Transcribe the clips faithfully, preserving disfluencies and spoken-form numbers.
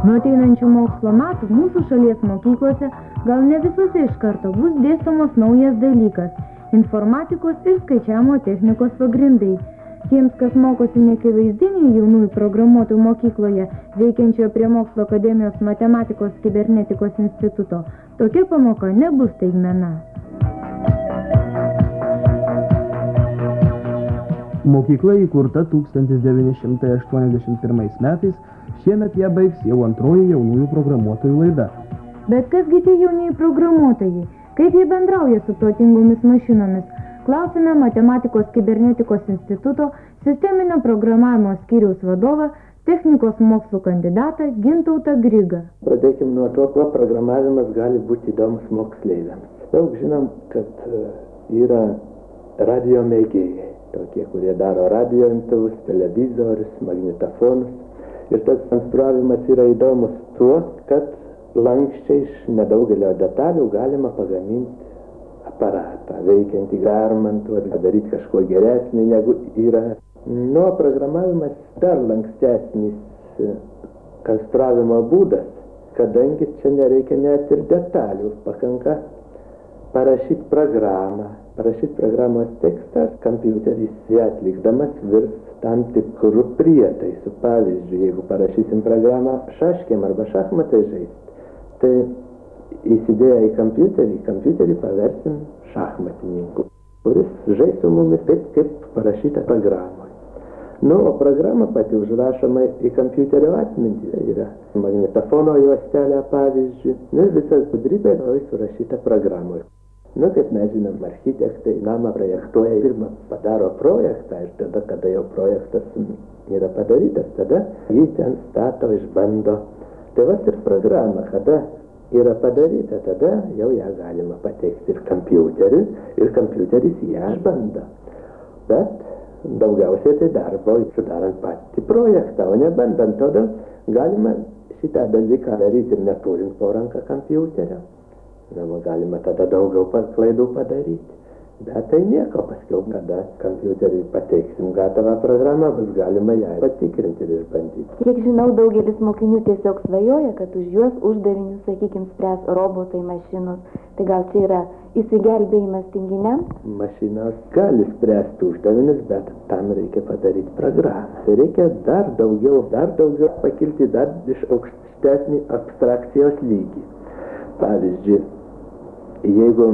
Nuo ateinančių mokslo metų mūsų šalies mokyklose gal ne visose iš karto bus dėstomas naujas dalykas – informatikos ir skaičiavimo technikos pagrindai. Tiems, kas mokosi neakivaizdinį jaunųjų programuotojų mokykloje, veikiančio prie Mokslo akademijos matematikos kibernetikos instituto, tokia pamoka nebus staigmena. Mokykla įkurta tūkstantis devyni šimtai aštuoniasdešimt pirmais metais, šiemet ją baigs jau antroji jaunųjų programuotojų laida. Bet kasgi tie jaunieji programuotojai? Kaip jie bendrauja su protingomis mašinomis? Klausime Matematikos kibernetikos instituto sisteminio programavimo skyriaus vadovą, technikos mokslų kandidatą Gintautą Grigą. Pradėkime nuo to, kuo programavimas gali būti įdomus moksleiviams. Daug žinom, kad yra radio mėgėjai, tokie, kurie daro radio imtuvus, televizorius, magnetofonus. Ir tas konstruavimas yra įdomus tuo, kad lankščiai iš nedaugelio detalių galima pagaminti aparatą, veikiantį, garmantuoti, padaryti kažko geresnį negu yra. Nu, programavimas dar lankstesnis konstravimo būdas, kadangi čia nereikia net ir detalių, pakanka parašyti programą. Parašyti programos tekstą, kompiuteris ją atlikdamas virs tam tikrų prietaisų. Pavyzdžiui, jeigu parašysim programą šaškėm arba šachmatai žaisti, tai įsidėję į kompiuterį, kompiuterį paversim šachmatininku, kuris žais su mumis taip, kaip parašyta programoje. Nu, o programa pati užrašoma į kompiuterio atmintį. Yra magnetofono juostelė, pavyzdžiui. Nu, visas gudrybė yra surašyta programoje. Nu, kaip mes žinom, architektai namą projektuoja, pirmą padaro projektą ir tada, kada jau projektas yra padarytas, tada jį ten stato, išbando. Tai vat ir programa, kada yra padaryta, tada jau ją galima pateikti ir kompiuteriui, ir kompiuteris ją išbando. Bet daugiausiai tai darbo sudarant patį projektą, o ne bandant, todėl galima šitą dalyką daryti ir neturint po ranką kompiuterio. Na, galima tada daugiau klaidų padaryti. Bet tai nieko, paskiau, kada kompiuteriui pateiksim gatavą programą, bus galima ją patikrinti ir išbandyti. Kiek žinau, daugelis mokinių tiesiog svajoja, kad už juos uždavinius, sakykime, spręs robotai, mašinos. Tai gal čia yra įsigelbėjimas tinginiams? Mašinos gali spręsti uždavinius, bet tam reikia padaryti programą. Tai reikia dar daugiau, dar daugiau pakilti dar iš aukštesnį abstrakcijos lygį. Pavyzdžiui, jeigu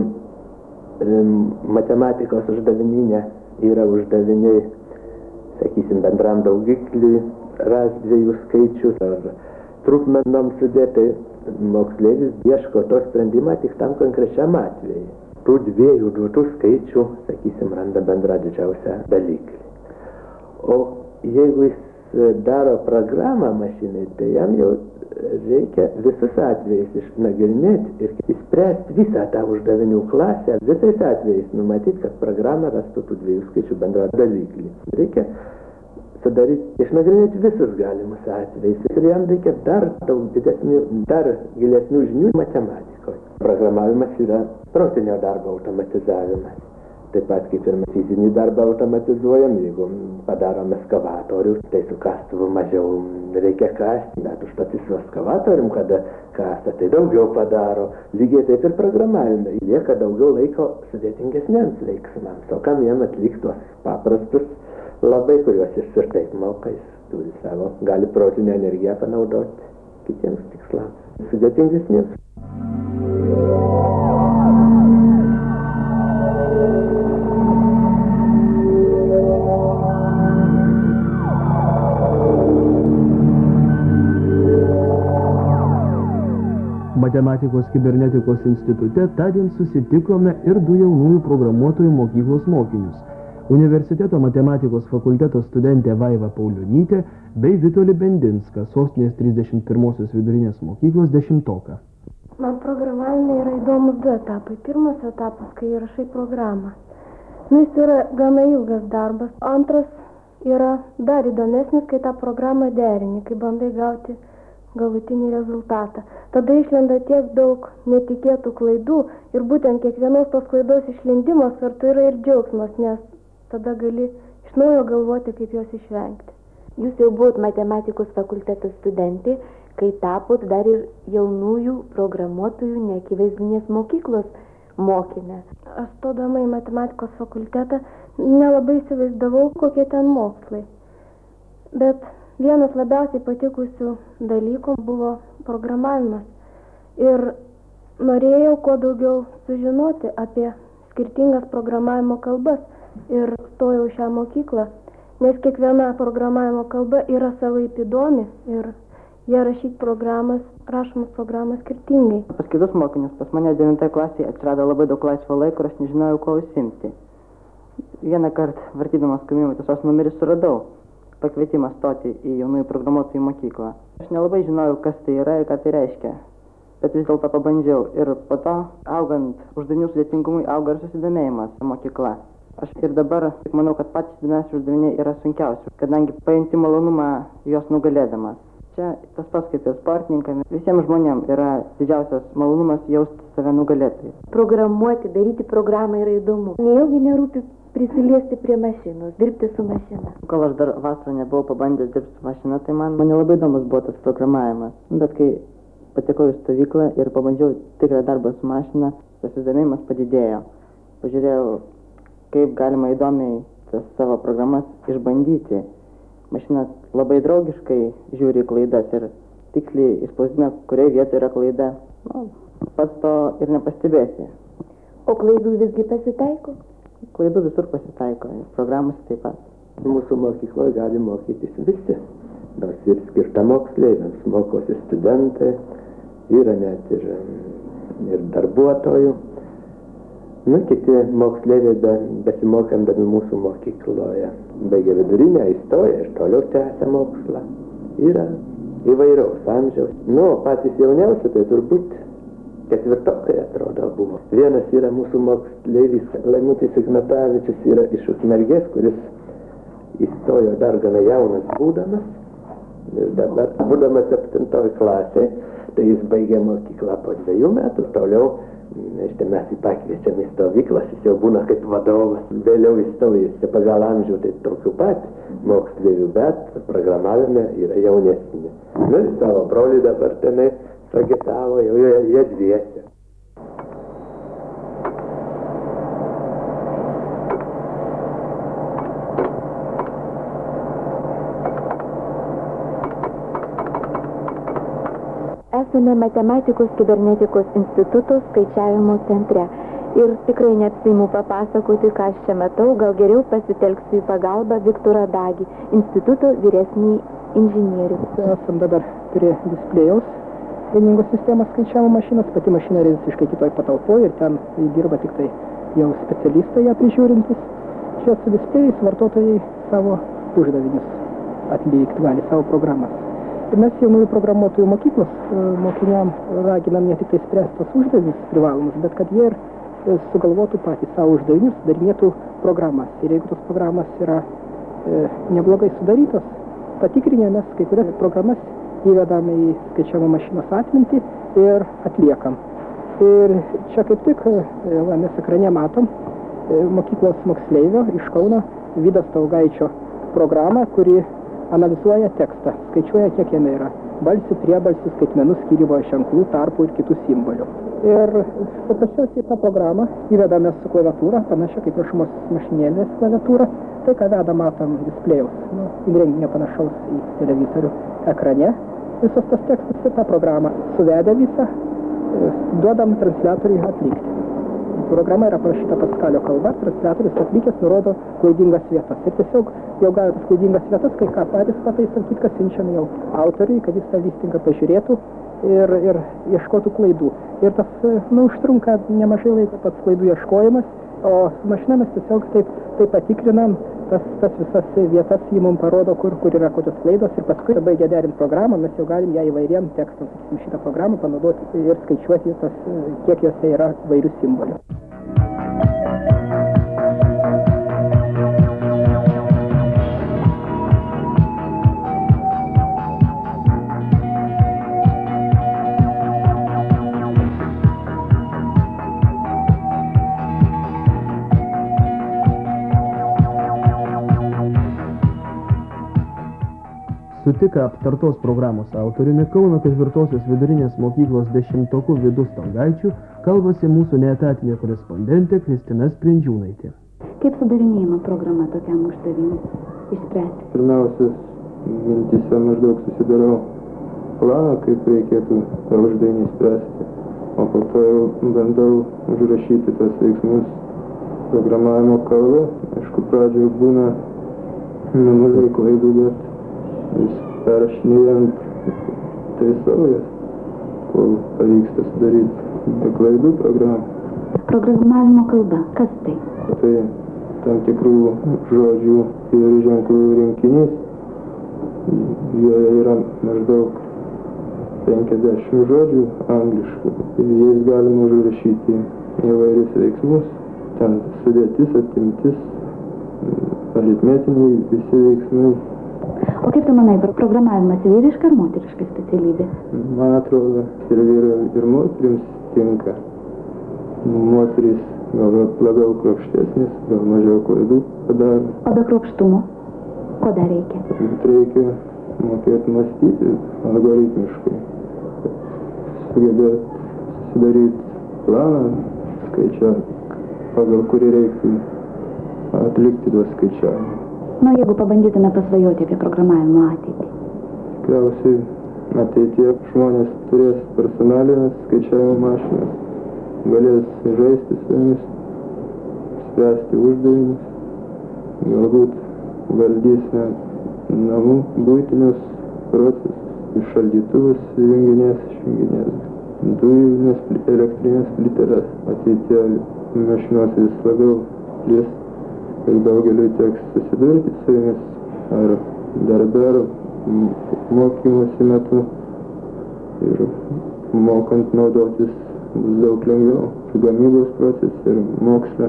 matematikos uždavinyje yra uždaviniai, sakysim, bendram daugikliui, rast dviejų skaičių ar trupmenom sudėti, moksleivis ieško to sprendimą tik tam konkrečiam atvejui. Tų dviejų duotų skaičių, sakysim, randa bendrą didžiausią dalyklį. O jeigu jis daro programą mašinai, tai jam jau reikia visus atvejus išnagrinėti ir įspręsti visą tą uždavinių klasę, visais atvejais numatyti, kad programa rastų tų dviejų skaičių bendrą dalyklį. Reikia sudaryti, išnagrinėti visus galimus atvejus ir jam reikia dar daug didesnių, dar gilesnių žinių matematikoje. Programavimas yra protinio darbo automatizavimas. Taip pat kaip ir fizinį darbą automatizuojam, jeigu padarom eskavatorių, tai su kastuvu mažiau reikia kasti, bet užtat su eskavatorium, kada kasta, tai daugiau padaro. Lygiai taip ir programavime. Lieka daugiau laiko sudėtingesniems veiksmams, o kam jam atlikti tuos paprastus labai, kuriuos jis ir taip moka, jis turi savo, gali protinę energiją panaudoti kitiems tikslams, sudėtingesniems. Matematikos kibernetikos institute tądien susitikome ir du jaunųjų programuotojų mokyklos mokinius – Universiteto matematikos fakulteto studentė Vaiva Paulionytė bei Vitolį Bendinską, sostinės trisdešimt pirmosios vidurinės mokyklos dešimtoką. Man programavime yra įdomus du etapai. Pirmas etapas, kai įrašai programą. Nu, jis yra gana ilgas darbas. Antras yra dar įdomesnis, kai tą programą derini, kai bandai gauti galutinį rezultatą. Tada išlenda tiek daug netikėtų klaidų ir būtent kiekvienos tos klaidos išlindimas kartu yra ir džiaugsmas, nes tada gali iš naujo galvoti, kaip jos išvengti. Jūs jau buvot matematikos fakulteto studentė, kai tapot dar ir jaunųjų programuotojų neakivaizdinės mokyklos mokinę. Aš stodama į matematikos fakultetą nelabai įsivaizdavau, kokie ten mokslai. Bet vienas labiausiai patikusių dalykų buvo programavimas. Ir norėjau kuo daugiau sužinoti apie skirtingas programavimo kalbas ir stojau šią mokyklą, nes kiekviena programavimo kalba yra savaip įdomi ir jie rašyti programas, rašomas programas skirtingai. Pas kitus mokinius, pas mane devintoje klasėje atsirado labai daug laisvo laiko ir aš nežinojau, ko užsiimti. Vieną kartą, vartydamas kaimynų tiesos numerį, suradau pakvietimą stoti į jaunųjų programuotojų mokyklą. Aš nelabai žinojau, kas tai yra ir ką tai reiškia, bet vis dėlto pabandžiau. Ir po to, augant uždavinių sudėtingumui, auga ir susidomėjimas mokykla. Aš ir dabar manau, kad patys įdomiausi uždaviniai yra sunkiausi, kadangi pajunti malonumą juos nugalėdamas. Čia tas pats kaip ir sportininkams. Visiems žmonėms yra didžiausias malonumas jausti save nugalėtai. Programuoti, daryti programą yra įdomu. Nejaugi nerūpi prisiliesti prie mašinos, dirbti su mašina. Kol aš dar vasarą nebuvau pabandęs dirbti su mašina, tai man, man labai įdomus buvo tas programavimas. Bet kai patekau į stovyklą ir pabandžiau tikrą darbą su mašina, tas susidomėjimas padidėjo. Pažiūrėjau, kaip galima įdomiai tas savo programas išbandyti. Mašina labai draugiškai žiūri į klaidas ir tiksliai išspausdina, kurioje vietoje yra klaida. Nu, pats to ir nepastebėsi. O klaidų visgi pasitaiko? Klaidų visur pasitaiko, programas taip pat. Mūsų mokykloje gali mokytis visi, nors ir skirta moksleiviams, mokosi studentai, yra net ir, ir darbuotojų. Nu, kiti moksleiviai be, besimokandami mūsų mokykloje baigia vidurinę, įstoja ir toliau tęsia mokslą. Yra įvairaus amžiaus. Nu, patys jauniausi tai turbūt ketvirtokai atrodo buvo. Vienas yra mūsų moksleivis Laimutis Ignatavičius, yra iš Ukmergės, kuris įstojo dar gana jaunas būdamas. Ir dabar, būdamas septintoj klasė, tai jis baigė mokyklą po dviejų metų. Toliau, štai mes jį pakviečiam į stovyklas, jis jau būna kaip vadovas. Vėliau įstojęs pagal amžių, tai tokių pat moksleivių, bet programavime yra jaunesni. Nu, ir savo brolį dabar tenai agitavo, jau jie dviese. Esame Matematikos kibernetikos instituto skaičiavimo centre. Ir tikrai neapsiimu papasakoti, ką aš čia matau, gal geriau pasitelksiu į pagalbą Viktorą Dagį, instituto vyresnį inžinierių. Esam dabar prie displėjaus vieningos sistemos skaičiavimo mašinos, pati mašina yra visiškai kitoj patalpoje ir ten dirba tik tai jau specialistai ją prižiūrintis. Čia su displėjais vartotojai savo uždavinius atlikti gali, savo programas. Ir mes jaunųjų programuotojų mokyklos mokiniam raginam ne tik tai spręsti tos uždavinius privalomus, bet kad jie ir sugalvotų patys savo uždavinius, sudarinėtų programas. Ir jeigu tos programas yra e, neblogai sudarytos, patikrinę mes kai kurias programas įvedame į skaičiavimo mašinos atmintį ir atliekam. Ir čia kaip tik, va, mes ekrane matom mokyklos moksleivio iš Kauno Vido Staugaičio programą, kuri analizuoja tekstą, skaičiuoja, kiek jame yra balsių, priebalsių, skaitmenų, skyrimo ženklų, tarpų ir kitų simbolių. Ir paprasčiausiai tą programą įvedame su klaviatūra, panašia kaip rašomos mašinėlės klaviatūra. Tai, ką veda, matom displėjaus, nu, įrenginio panašaus į televizorių ekrane. Visos tas tekstus ir tą programą suvedę visą, duodam transliatoriui atlikti. Programa yra parašyta Paskalio kalba, transliatorius atlikęs nurodo klaidingas vietas. Ir tiesiog jau gavę tas klaidingas vietas, kai ką patys pataisom, kitką siunčiam jau autoriui, kad jis tą listingą pažiūrėtų ir, ir ieškotų klaidų. Ir tas, nu, užtrunka nemažai laiko pats klaidų ieškojimas, o su mašina mes tiesiog taip, taip patikrinam, tas, tas visas vietas jį mums parodo, kur, kur yra kokios klaidos, ir paskui baigę derinti programą, mes jau galim ją įvairiem tekstams, sakysim, šitą programą panaudoti ir skaičiuoti tas, kiek jose yra įvairių simbolių. Su tik aptartos programos autoriumi Kauno ketvirtosios vidurinės mokyklos dešimtokų Vidu Stongaičiu kalbasi mūsų neetatinė korespondentė Kristina Sprindžiūnaitė. Kaip sudarinėjama programa tokiam uždaviniui išspręsti? Pirmiausia, mintyse maždaug susidarau planą, kaip reikėtų tą uždavinį spręsti, o po to jau bandau užrašyti tas veiksmus programavimo kalbą. Aišku, pradžioje būna nemažai klaidų, bet vis perrašinėjant taisau jas, kol pavyksta sudaryti be klaidų programą. Programavimo kalba, kas tai? Tai tam tikrų žodžių ir ženklų rinkinys. Joje yra maždaug penkiasdešimt žodžių angliškų. Ir jais galima užrašyti įvairius veiksmus. Ten sudėtis, atimtis, aritmetiniai visi veiksmai. O kaip tu manai, programavimas vyriška ar moteriška specialybė? Man atrodo, ir vyrai, ir moterims tinka. Moterys gal labiau kruopštesnis, gal mažiau klaidų padaro. O be kruopštumo? Ko dar reikia? Reikia mokėti mąstyti algoritmiškai. Sugebėti sudaryti planą, skaičiuoti, pagal kurį reiktų atlikti tuos skaičiavimus. Na, jeigu pabandytume pasvajoti apie programavimo ateitį. Tikriausiai ateityje žmonės turės personalinės skaičiavimo mašinas. Galės žaisti su jomis, spręsti uždavinius, galbūt valdys net namų buitinius procesus, šaldytuvus junginės, išjunginės, dujinės elektrinės plyteles. Ateityje mašinos vis labiau plis ir daugeliui teks susidurti su jomis ar darbe, ar mokymosi metu ir mokant naudotis bus daug lengviau gamybos procese ir moksle.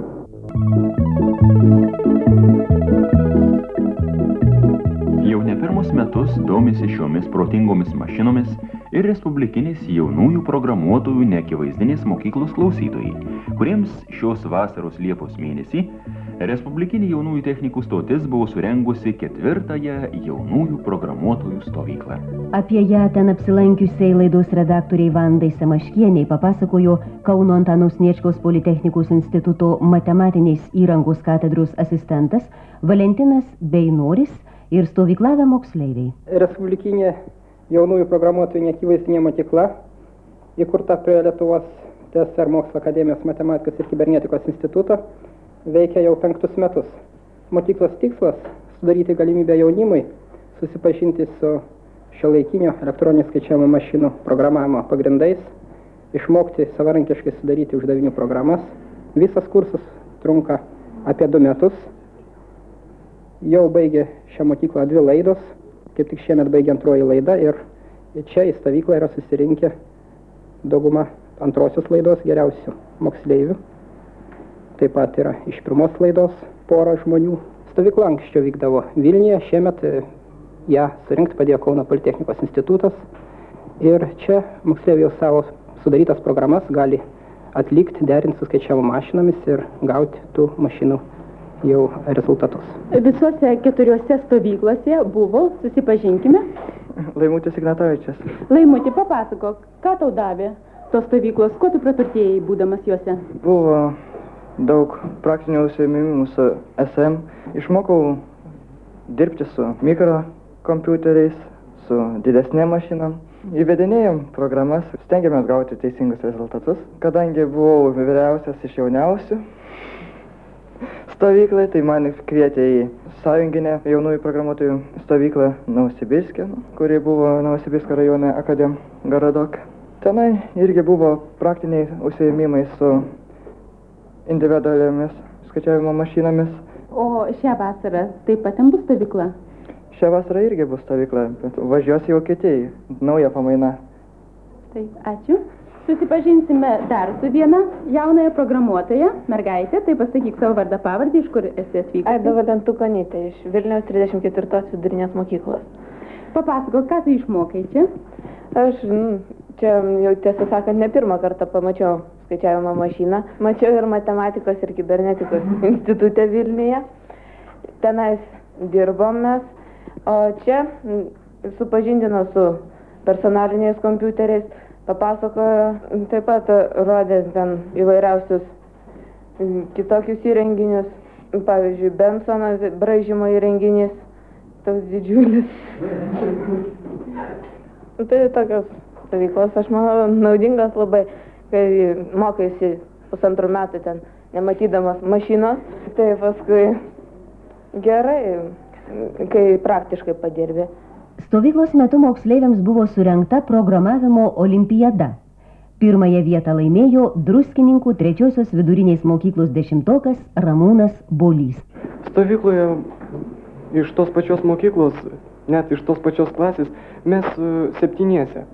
Jau ne pirmus metus domisi šiomis protingomis mašinomis ir respublikinės jaunųjų programuotojų neakivaizdinės mokyklos klausytojai, kuriems šios vasaros Liepos mėnesį Respublikinė jaunųjų technikų stotis buvo surengusi ketvirtąją jaunųjų programuotojų stovyklą. Apie ją ten apsilankiusiai laidos redaktoriai Vandai Samaškieniai papasakojo Kauno Antano Sniečkaus Politechnikos instituto matematinės įrangos katedros asistentas Valentinas Beinoris ir stovyklavę moksleiviai. Respublikinė jaunųjų programuotojų neakivaizdinė mokykla, įkurta prie Lietuvos T S R Mokslo akademijos matematikos ir kibernetikos instituto, veikia jau penktus metus. Mokyklos tikslas – sudaryti galimybę jaunimui susipažinti su šiuolaikinio elektroninio skaičiavimo mašinų programavimo pagrindais, išmokti savarankiškai sudaryti uždavinių programas. Visas kursas trunka apie du metus. Jau baigė šią mokyklą dvi laidos, kaip tik šiemet baigė antroji laida ir čia į stovyklą yra susirinkę dauguma antrosios laidos geriausių moksleivių. Taip pat yra iš pirmos laidos pora žmonių. Stovykla anksčiau vykdavo Vilniuje, šiemet ją surinkti padėjo Kauno Politechnikos institutas. Ir čia moksleiviai jau savo sudarytas programas gali atlikti, derinti su skaičiavimo mašinomis ir gauti tų mašinų jau rezultatus. Visose keturiose stovyklose buvo, susipažinkime. Laimutis Ignatavičius. Laimutį, papasakok, ką tau davė tos stovyklos, kuo tu praturtėjai, būdamas juose? Buvo daug praktinių užsiėmimų su S M. Išmokau dirbti su mikrokompiuteriais, su didesnėm mašinom. Įvedinėjom programas, stengiamės gauti teisingus rezultatus. Kadangi buvau vyriausias iš jauniausių stovyklai, tai man kvietė į sąjunginę jaunųjų programuotojų stovyklą Novosibirske, kuri buvo Novosibirsko rajone Akadem Garadok. Tenai irgi buvo praktiniai užsiėmimai su individualiomis skaičiavimo mašinomis. O šią vasarą taip pat ten bus stovykla? Šią vasarą irgi bus stovykla, bet važiuos jau kiti, nauja pamaina. Taip, ačiū. Susipažinsime dar su viena jaunąją programuotoja, mergaitė, tai pasakyk savo vardą pavardį, iš kur esi atvykusi. Aida Valentukonytė, iš Vilniaus trisdešimt ketvirtos vidurinės mokyklos. Papasakok, ką tu išmokai čia? Aš čia jau tiesą sakant ne pirmą kartą pamačiau skaičiavimo mašiną. Mačiau ir matematikos ir kibernetikos institute Vilniuje. Tenais dirbom mes. O čia supažindino su personaliniais kompiuteriais, papasakojo, taip pat rodė ten įvairiausius kitokius įrenginius, pavyzdžiui, Bensono braižymo įrenginys, toks didžiulis. Tai tokios stovyklos, aš manau, naudingas labai, kai mokaisi pusantrų metų ten, nematydamas mašinos, tai paskui gerai, kai praktiškai padirbi. Stovyklos metu moksleiviams buvo surengta programavimo olimpiada. Pirmąją vietą laimėjo Druskininkų trečiosios vidurinės mokyklos dešimtokas Ramūnas Bolys. Stovykloje iš tos pačios mokyklos, net iš tos pačios klasės, mes septyniese.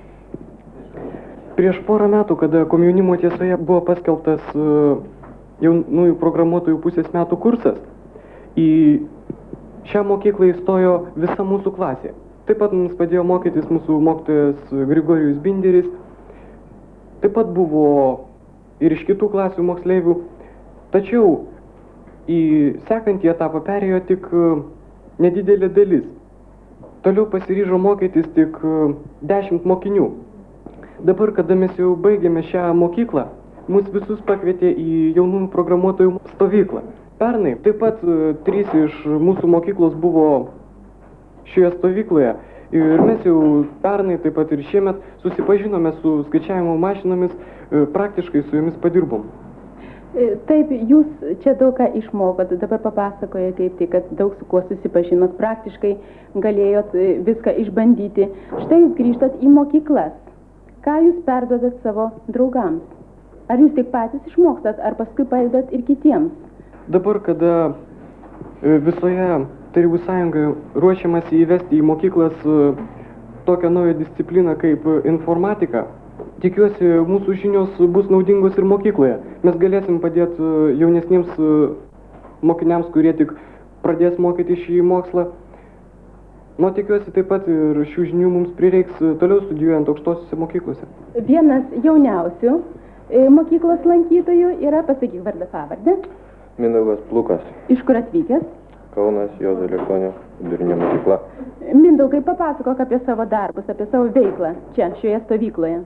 Prieš porą metų, kada Komjaunimo tiesoje buvo paskelbtas jaunųjų programuotojų pusės metų kursas, į šią mokyklą įstojo visa mūsų klasė. Taip pat mums padėjo mokytis mūsų mokytojas Grigorijus Binderis. Taip pat buvo ir iš kitų klasių moksleivių. Tačiau į sekantį etapą perėjo tik nedidelė dalis. Toliau pasiryžo mokytis tik dešimt mokinių. Dabar, kada mes jau baigėme šią mokyklą, mus visus pakvietė į jaunųjų programuotojų stovyklą. Pernai taip pat trys iš mūsų mokyklos buvo šioje stovykloje. Ir mes jau pernai, taip pat ir šiemet, susipažinome su skaičiavimo mašinomis, praktiškai su jomis padirbom. Taip, jūs čia daug ką išmokot, dabar papasakoja kaip tai, kad daug su kuo susipažinot, praktiškai galėjot viską išbandyti. Štai jūs grįžtat į mokyklas. Ką jūs perduodat savo draugams? Ar jūs tik patys išmokstat, ar paskui padedat ir kitiems? Dabar, kada visoje Tarybų sąjungai ruošiamasi įvesti į mokyklas tokią naują discipliną kaip informatika, tikiuosi, mūsų žinios bus naudingos ir mokykloje. Mes galėsim padėti jaunesniems mokiniams, kurie tik pradės mokyti šį mokslą. Nu, tikiuosi, taip pat ir šių žinių mums prireiks toliau studijuojant aukštosiuose mokyklose. Vienas jauniausių mokyklos lankytojų yra, pasakyk vardą pavardę. Mindaugas Plukas. Iš kur atvykęs? Kaunas, Juozo Lektonio vidurinė mokykla. Mindaugai, papasakok apie savo darbus, apie savo veiklą čia, šioje stovykloje.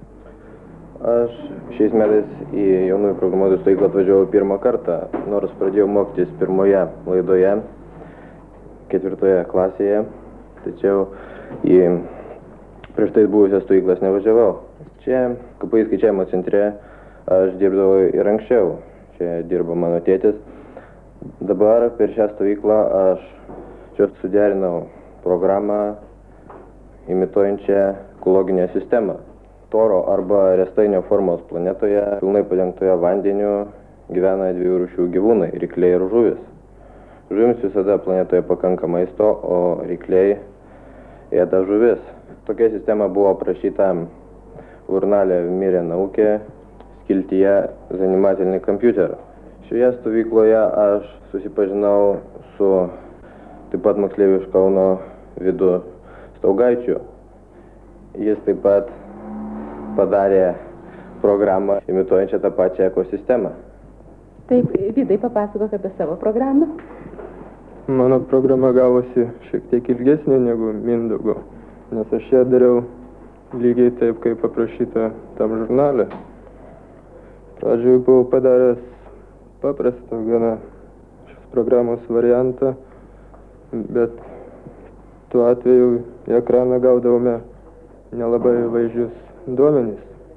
Aš šiais metais į jaunųjų programuotojų stovyklą atvažiavau pirmą kartą, nors pradėjau mokytis pirmoje laidoje, ketvirtoje klasėje, tačiau į prieš tai buvusias stovyklas nevažiavau. Čia, K P I skaičiavimo centre, aš dirbdavau ir anksčiau. Čia dirbo mano tėtis. Dabar per šią stovyklą aš čia suderinau programą imituojančią ekologinę sistemą. Toro arba restainio formos planetoje, pilnai padengtoje vandeniu, gyvena dviejų rūšių gyvūnai – rykliai ir žuvis. Žuvims visada planetoje pakanka maisto, o rykliai ėda žuvis. Tokia sistema buvo aprašyta žurnale Mirė naukė skiltyje Zanimatilny kompiuter. Šioje stovykloje aš susipažinau su taip pat moksleiviu iš Kauno Vidu Staugaičiu. Jis taip pat padarė programą imituojančią tą pačią ekosistemą. Taip, Vidai, papasakok apie savo programą. Mano programa gavosi šiek tiek ilgesnė negu Mindaugo, nes aš ją dariau lygiai taip, kaip aprašyta tam žurnale. Pradžioje buvau padaręs paprastą gana šios programos variantą, bet tuo atveju į ekraną gaudavome nelabai vaizdžius duomenys.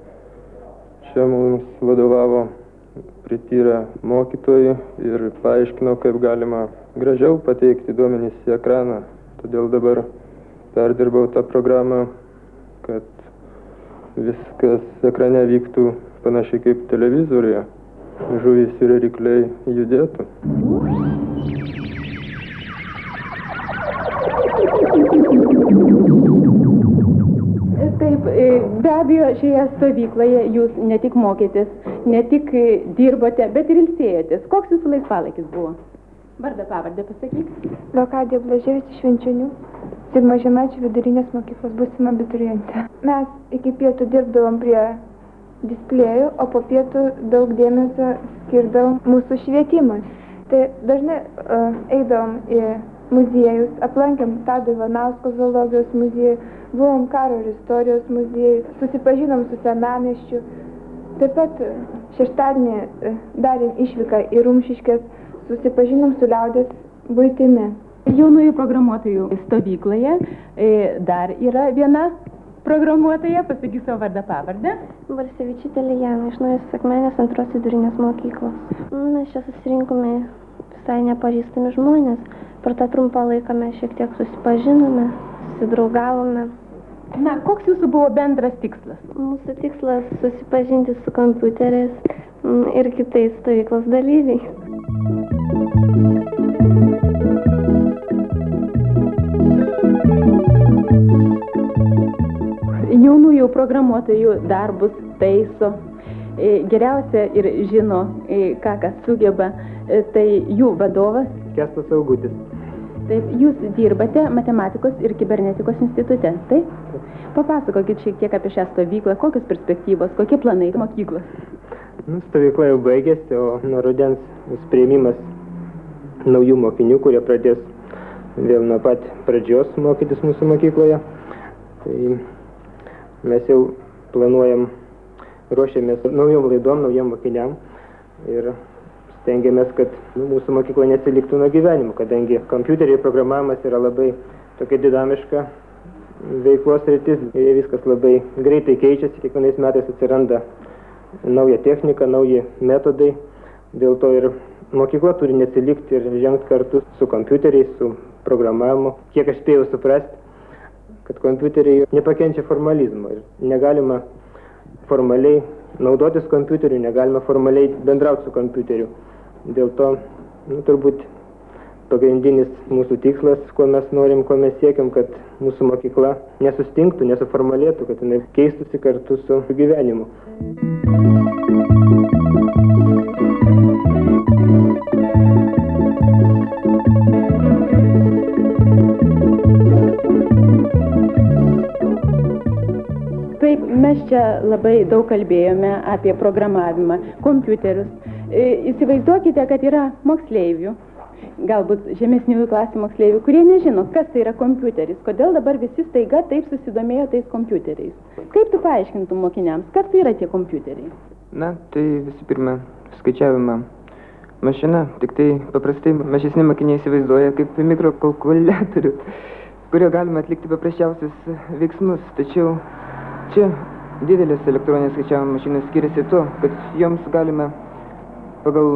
Čia mums vadovavo prityrę mokytojai ir paaiškino, kaip galima gražiau pateikti duomenys į ekraną. Todėl dabar perdirbau tą programą, kad viskas ekrane vyktų panašiai kaip televizoriuje. Žuvys ir rykliai judėtų. Taip, be abejo, šioje stovykloje jūs ne tik mokėtės, ne tik dirbote, bet ir ilsėjotės. Koks jūsų laisvalaikis buvo? Vardą pavardę pasakyk. Leokadija Blaževič iš Švenčionių, Zigmo Žemaičio vidurinės mokyklos būsima abiturientė. Mes iki pietų dirbdavom prie displėjų, o po pietų daug dėmesio skirdavom mūsų švietimui. Tai dažnai uh, eidavom į muziejus, aplankėm Tado Ivanausko zoologijos muziejų, buvom karo ir istorijos muziejų, susipažinom su senamiesčiu. Taip pat šeštadienį darėm išvyką į Rumšiškes, susipažinom su liaudės buitimi. Jaunųjų programuotojų stovykloje dar yra viena programuotoja, pasakyk savo vardą pavardę. Balsevičiūtė Lijana iš Naujosios Akmenės antros vidurinės mokyklos. Mes čia susirinkome visai nepažįstami žmonės. Per tą trumpą laiką mes šiek tiek susipažinome, susidraugavome. Na, koks jūsų buvo bendras tikslas? Mūsų tikslas susipažinti su kompiuteriais ir kitais stovyklos dalyviais. Jaunųjų programuotojų darbus taiso, geriausia ir žino, ką kas sugeba, tai jų vadovas. Kęstas Augutis. Taip, jūs dirbate Matematikos ir kibernetikos institute, taip? Papasakokit šiek tiek apie šią stovyklą, kokios perspektyvos, kokie planai mokyklos. Nu, stovykla jau baigėsi, o nuo rudens bus priėmimas naujų mokinių, kurie pradės vėl nuo pat pradžios mokytis mūsų mokykloje. Tai mes jau planuojam, ruošiamės naujom laidom, naujiem mokiniam ir stengiamės, kad nu, mūsų mokykla neatsiliktų nuo gyvenimo, kadangi kompiuteriai programavimas yra labai tokia dinamiška veiklos sritis, ir viskas labai greitai keičiasi, kiekvienais metais atsiranda nauja technika, nauji metodai, dėl to ir mokykla turi neatsilikti ir žengti kartu su kompiuteriais, su programavimu. Kiek aš spėjau suprasti, kad kompiuteriai nepakenčia formalizmo ir negalima formaliai naudotis kompiuteriu, negalima formaliai bendrauti su kompiuteriu. Dėl to, nu, turbūt pagrindinis mūsų tikslas, ko mes norim, ko mes siekiam, kad mūsų mokykla nesustinktų, nesuformalėtų, kad jinai keistųsi kartu su gyvenimu. Taip, mes čia labai daug kalbėjome apie programavimą, kompiuterius. Įsivaizduokite, kad yra moksleivių, galbūt žemesniųjų klasių moksleivių, kurie nežino, kas tai yra kompiuteris, kodėl dabar visi staiga taip susidomėjo tais kompiuteriais. Kaip tu paaiškintum mokiniams, kas tai yra tie kompiuteriai? Na, tai visų pirma, skaičiavimo mašina, tik tai paprastai mažesni mokiniai įsivaizduoja kaip mikrokalkuliatorių, kurio galima atlikti paprasčiausius veiksmus, tačiau čia didelės elektroninės skaičiavimo mašinos skiriasi tuo, kad joms galima pagal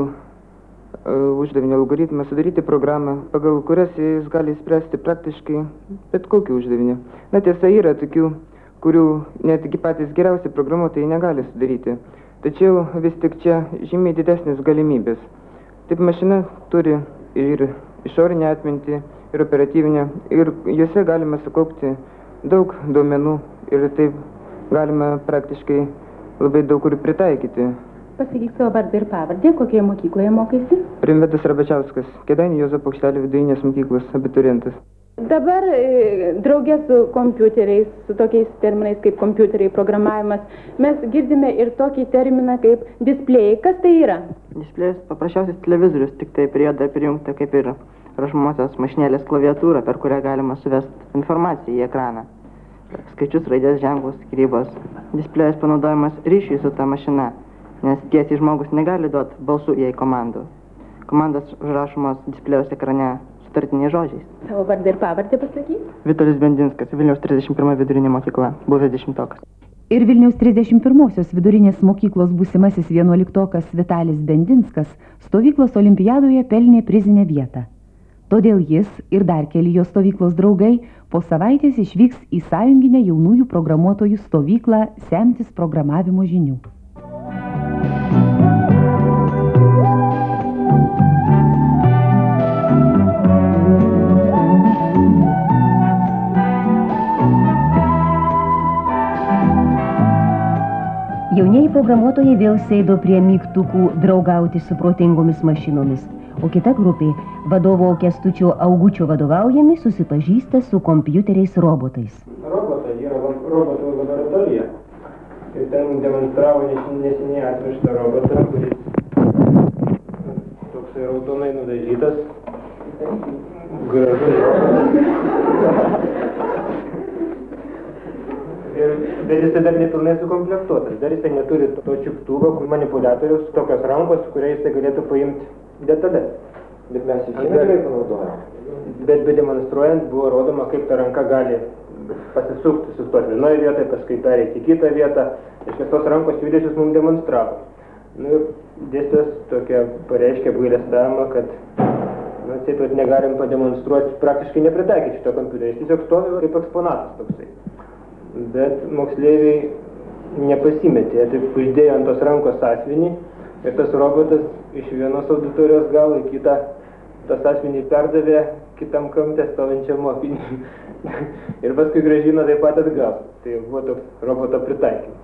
uh, uždavinio algoritmą sudaryti programą, pagal kurias jis gali spręsti praktiškai bet kokį uždavinį. Na, tiesa, yra tokių, kurių netgi patys geriausi programuotojai negali sudaryti. Tačiau vis tik čia žymiai didesnės galimybės. Taip mašina turi ir išorinę atmintį, ir operatyvinę, ir juose galima sukaupti daug duomenų ir taip galima praktiškai labai daug kur pritaikyti. Pasakyk savo vardą ir pavardę, kokioje mokykloje mokaisi? Rimvydas Rabačiauskas, Kėdainių Juozo Paukštelio vidurinės mokyklos abiturientas. Dabar e, draugė su kompiuteriais, su tokiais terminais kaip kompiuteriai, programavimas, mes girdime ir tokį terminą kaip displėjai. Kas tai yra? Displėjus paprasčiausias televizorius, tik tai prie jo dar prijungta kaip ir rašomosios mašinėlės klaviatūra, per kurią galima suvesti informaciją į ekraną. Skaičius, raidės, ženklus, skyrybos. Displėjus panaudojamas ryšiui su ta mašina, nes tiesiai žmogus negali duoti balsų jai komandų. Komandos rašomos displėjaus ekrane sutartiniais žodžiais. Savo vardą ir pavardę pasakyk? Vitalis Bendinskas, Vilniaus trisdešimt pirma vidurinė mokykla, buvęs dešimtokas. Ir Vilniaus trisdešimt pirmosios vidurinės mokyklos būsimasis vienuoliktokas Vitalis Bendinskas stovyklos olimpiadoje pelnė prizinę vietą. Todėl jis ir dar keli jo stovyklos draugai po savaitės išvyks į sąjunginę jaunųjų programuotojų stovyklą semtis programavimo žinių. Jaunieji programuotojai vėl sėdo prie mygtukų draugauti su protingomis mašinomis, o kita grupė, vadovo Kęstučio Augučio vadovaujami, susipažįsta su kompiuteriais robotais. Robotai yra robotų laboratorija. Ir ten demonstravo neseniai atvežtą robotą, kuris toksai raudonai nudažytas. gražu. Ir, bet jisai dar nepilnai sukomplektuotas, dar jisai neturi to čiuptuvo, manipuliatorius, tokios rankos, kuria jisai galėtų paimti detalės. Bet mes jį gerai panaudojame. Bet bedemonstruojant buvo rodoma, kaip ta ranka gali pasisukti, sustoti vienoje vietoje, paskui pereiti į kitą vietą. Ir tos rankos judesius mums demonstravo. Nu ir dėstytojas tokia pareiškė apgailestavimą, kad nu, taip pat negalim pademonstruoti, praktiškai nepritaikyti šito kompiuterio. Jis tiesiog stovi kaip eksponatas toksai. Bet moksleiviai nepasimetė, taip uždėjo ant tos rankos sąsiuvinį ir tas robotas iš vienos auditorijos galo į kitą tas asmenį perdavė kitam kampe stovinčiam mokiniui. Ir paskui grąžino taip pat atgal. Tai buvo toks roboto pritaikymas.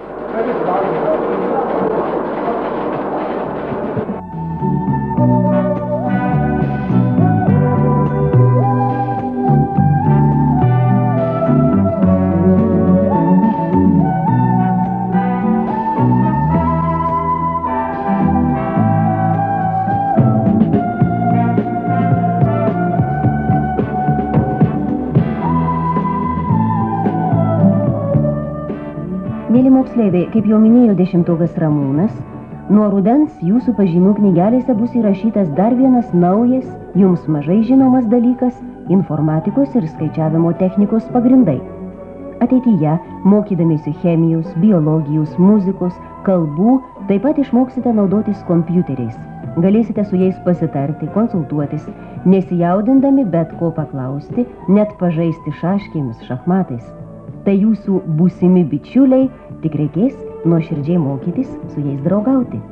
Mėly moksleiviai, kaip jau minėjo dešimtokas Ramūnas, nuo rudens jūsų pažymių knygelėse bus įrašytas dar vienas naujas, jums mažai žinomas dalykas – informatikos ir skaičiavimo technikos pagrindai. Ateityje, mokydamiesi chemijos, biologijos, muzikos, kalbų, taip pat išmoksite naudotis kompiuteriais. Galėsite su jais pasitarti, konsultuotis, nesijaudindami bet ko paklausti, net pažaisti šaškėmis, šachmatais. Tai jūsų būsimi bičiuliai, tik reikės nuoširdžiai mokytis su jais draugauti.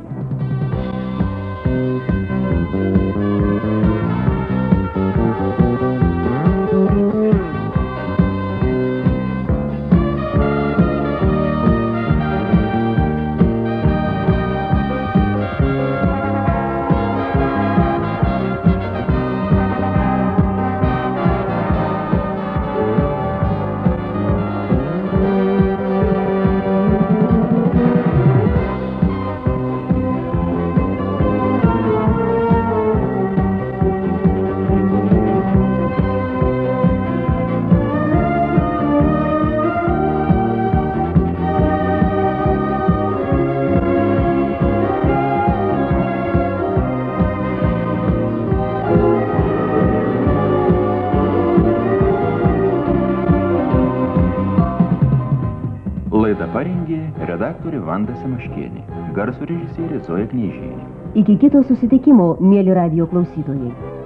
Laidą parengė redaktorė Vanda Semaškienė, garso režisierė Zoja Knyžienė. Iki kito susitikimo, mėly radijo klausytojai.